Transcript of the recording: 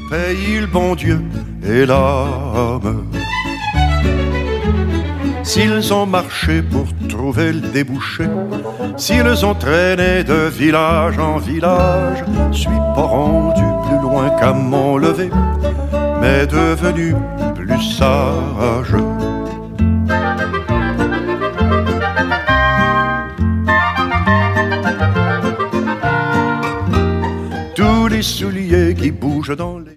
pays le bon Dieu et l'âme. S'ils ont marché pour trouver le débouché, s'ils ont traîné de village en village, suis pas rendu plus loin qu'à mon lever, mais devenu plus sage. Tous les souliers qui bougent dans les